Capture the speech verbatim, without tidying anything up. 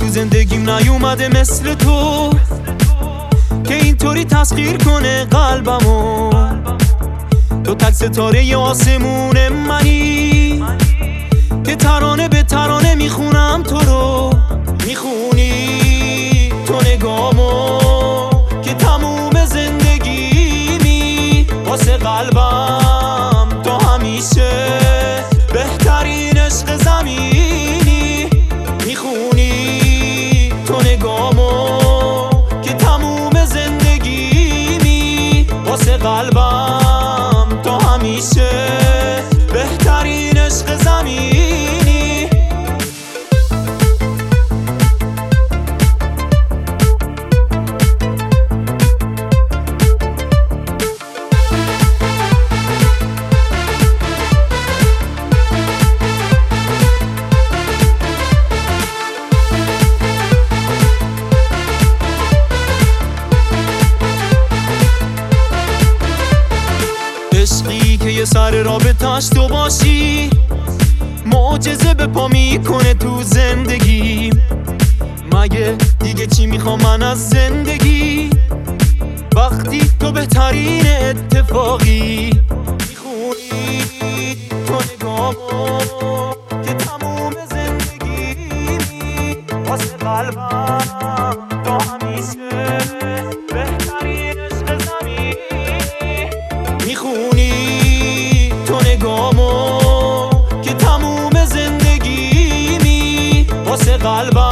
زندگیم نیومده مثل تو که اینطوری تسخیر کنه قلبمو. تو تک ستاره آسمون منی که ترانه به ترانه میخونم تو رو. میخونی تو نگامو که تموم زندگیمی. واسه قلبم تو همیشه بهترین عشق زمینی. میخونی تو نگامو که تموم زندگیمی. واسه قلبم تو همیشه بهترین عشق زمینی. عشقی که یه سر رابطه‌اش تو باشی، معجزه به پا میکنه تو زندگی. مگه دیگه چی میخوام من از زندگی وقتی تو بهترین اتفاقی. میخونی تو نگامو که تموم زندگیمی. واسه قلبم تو همیشه بهترین عشق زمینی. میخونی تو نگامو که تموم زندگیمی. واسه قلبم